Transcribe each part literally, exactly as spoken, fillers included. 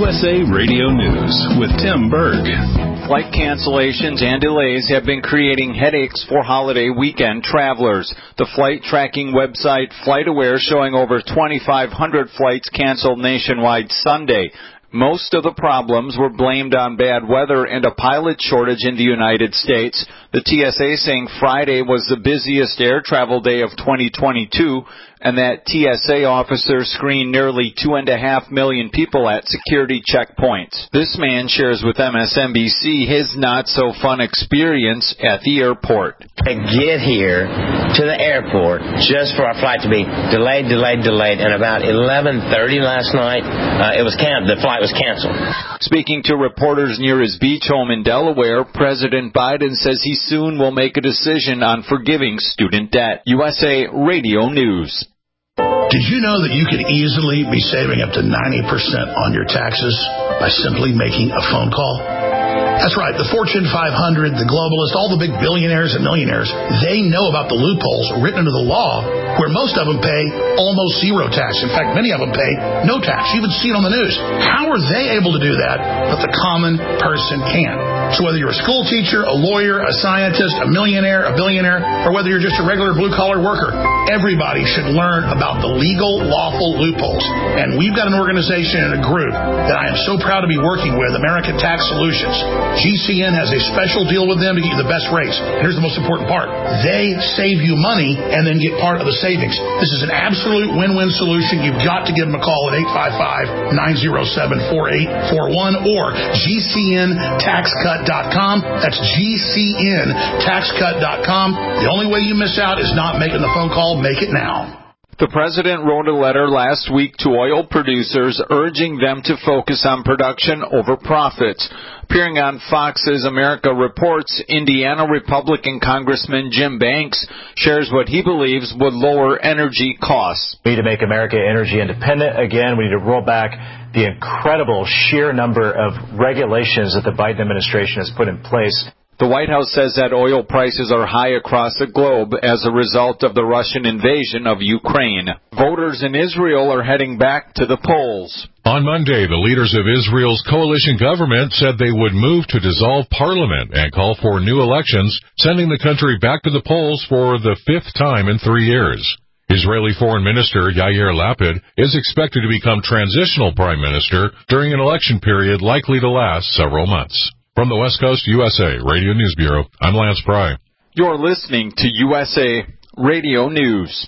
U S A Radio News with Tim Berg. Flight cancellations and delays have been creating headaches for holiday weekend travelers. The flight tracking website FlightAware showing over twenty-five hundred flights canceled nationwide Sunday. Most of the problems were blamed on bad weather and a pilot shortage in the United States. The T S A saying Friday was the busiest air travel day of twenty twenty-two, and that T S A officers screened nearly two and a half million people at security checkpoints. This man shares with M S N B C his not-so-fun experience at the airport. To get here to the airport just for our flight to be delayed, delayed, delayed, and about eleven thirty last night, uh, it was can- the flight was canceled. Speaking to reporters near his beach home in Delaware, President Biden says he soon will make a decision on forgiving student debt. U S A Radio News. Did you know that you could easily be saving up to ninety percent on your taxes by simply making a phone call? That's right. The Fortune five hundred, the globalists, all the big billionaires and millionaires, they know about the loopholes written into the law where most of them pay almost zero tax. In fact, many of them pay no tax. You even see it on the news. How are they able to do that, but the common person can't? So whether you're a school teacher, a lawyer, a scientist, a millionaire, a billionaire, or whether you're just a regular blue-collar worker, everybody should learn about the legal, lawful loopholes. And we've got an organization and a group that I am so proud to be working with, American Tax Solutions. G C N has a special deal with them to get you the best rates. And here's the most important part. They save you money and then get part of the savings. This is an absolute win-win solution. You've got to give them a call at eight five five, nine oh seven, four eight four one or G C N tax cut dot com. That's G C N tax cut dot com. The only way you miss out is not making the phone call. Make it now. The president wrote a letter last week to oil producers urging them to focus on production over profits. Appearing on Fox's America Reports, Indiana Republican Congressman Jim Banks shares what he believes would lower energy costs. We need to make America energy independent again. We need to roll back the incredible sheer number of regulations that the Biden administration has put in place. The White House says that oil prices are high across the globe as a result of the Russian invasion of Ukraine. Voters in Israel are heading back to the polls. On Monday, the leaders of Israel's coalition government said they would move to dissolve parliament and call for new elections, sending the country back to the polls for the fifth time in three years. Israeli Foreign Minister Yair Lapid is expected to become transitional prime minister during an election period likely to last several months. From the West Coast U S A Radio News Bureau, I'm Lance Pry. You're listening to U S A Radio News.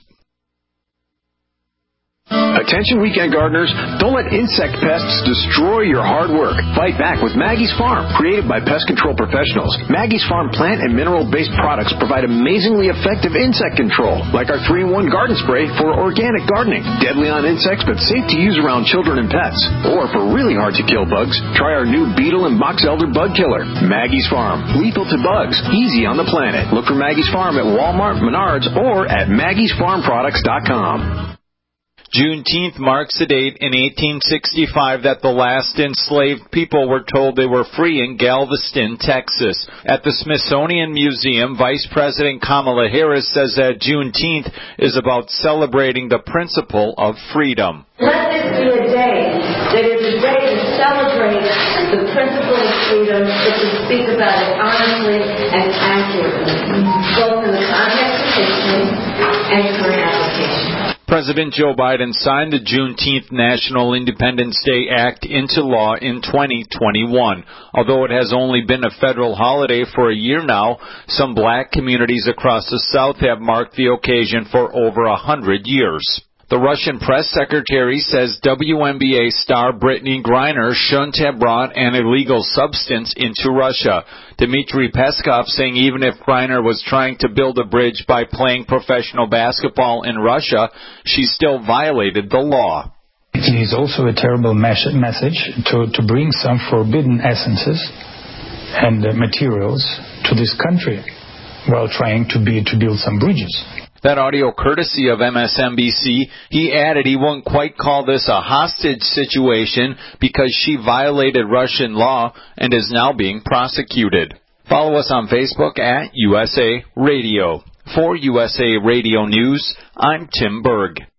Attention weekend gardeners, don't let insect pests destroy your hard work. Fight back with Maggie's Farm, created by pest control professionals. Maggie's Farm plant and mineral-based products provide amazingly effective insect control, like our three in one garden spray for organic gardening. Deadly on insects, but safe to use around children and pets. Or for really hard-to-kill bugs, try our new beetle and box elder bug killer. Maggie's Farm, lethal to bugs, easy on the planet. Look for Maggie's Farm at Walmart, Menards, or at Maggies Farm Products dot com. Juneteenth marks the date in eighteen sixty-five that the last enslaved people were told they were free in Galveston, Texas. At the Smithsonian Museum, Vice President Kamala Harris says that Juneteenth is about celebrating the principle of freedom. Let this be a day that is a day to celebrate the principle of freedom, but to speak about it honestly and accurately, both in the context of history and current application. President Joe Biden signed the Juneteenth National Independence Day Act into law in twenty twenty-one. Although it has only been a federal holiday for a year now, some black communities across the South have marked the occasion for over a hundred years. The Russian press secretary says W N B A star Brittany Griner shouldn't have brought an illegal substance into Russia. Dmitry Peskov saying even if Griner was trying to build a bridge by playing professional basketball in Russia, she still violated the law. It is also a terrible mes- message to, to bring some forbidden essences and uh, materials to this country while trying to, be, to build some bridges. That audio courtesy of M S N B C. He added he wouldn't quite call this a hostage situation because she violated Russian law and is now being prosecuted. Follow us on Facebook at U S A Radio. For U S A Radio News, I'm Tim Berg.